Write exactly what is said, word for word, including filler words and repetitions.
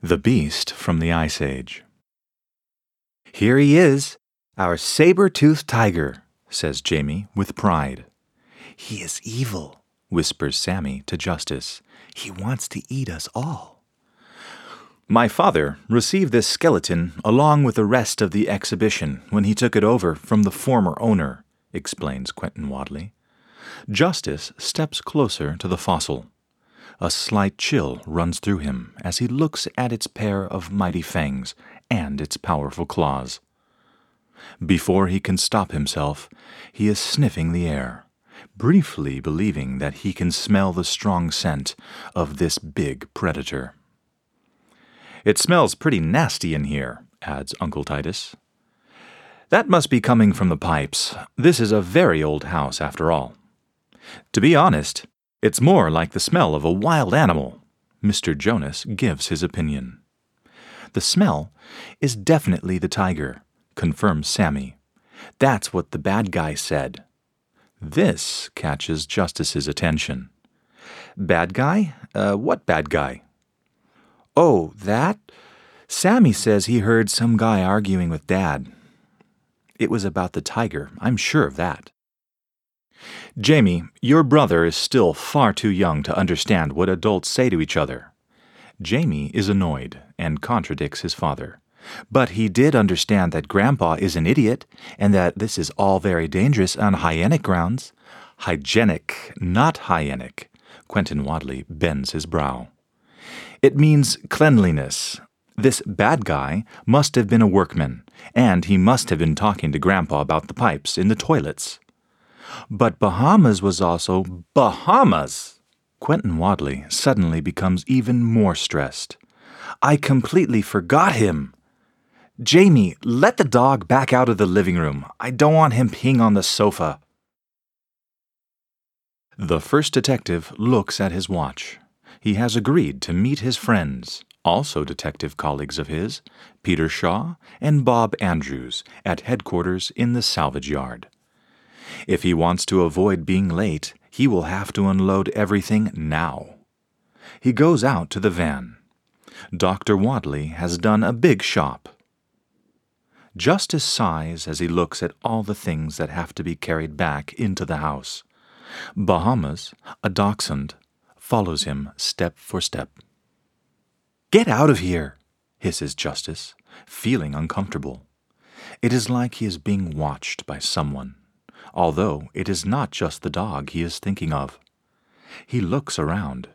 The Beast from the Ice Age. "Here he is, our saber-toothed tiger," says Jamie with pride. "He is evil," whispers Sammy to Justice. "He wants to eat us all." "My father received this skeleton along with the rest of the exhibition when he took it over from the former owner," explains Quentin Wadley. Justice steps closer to the fossil. A slight chill runs through him as he looks at its pair of mighty fangs and its powerful claws. Before he can stop himself, he is sniffing the air, briefly believing that he can smell the strong scent of this big predator. "It smells pretty nasty in here," adds Uncle Titus. "That must be coming from the pipes. This is a very old house, after all. To be honest, it's more like the smell of a wild animal," Mister Jonas gives his opinion. "The smell is definitely the tiger," confirms Sammy. "That's what the bad guy said." This catches Justice's attention. "Bad guy? Uh, what bad guy?" "Oh, that? Sammy says he heard some guy arguing with Dad. It was about the tiger, I'm sure of that." "Jamie, your brother is still far too young to understand what adults say to each other." Jamie is annoyed and contradicts his father. But he did understand that Grandpa is an idiot and that this is all very dangerous on hygienic grounds. Hygienic, not hygienic. Quentin Wadley bends his brow. "It means cleanliness. This bad guy must have been a workman, and he must have been talking to Grandpa about the pipes in the toilets." "But Bahamas was also Bahamas!" Quentin Wadley suddenly becomes even more stressed. "I completely forgot him. Jamie, let the dog back out of the living room. I don't want him peeing on the sofa." The first detective looks at his watch. He has agreed to meet his friends, also detective colleagues of his, Peter Shaw and Bob Andrews, at headquarters in the salvage yard. If he wants to avoid being late, he will have to unload everything now. He goes out to the van. Doctor Wadley has done a big shop. Justice sighs as he looks at all the things that have to be carried back into the house. Bahamas, a dachshund, follows him step for step. "Get out of here," hisses Justice, feeling uncomfortable. It is like he is being watched by someone, although it is not just the dog he is thinking of. He looks around.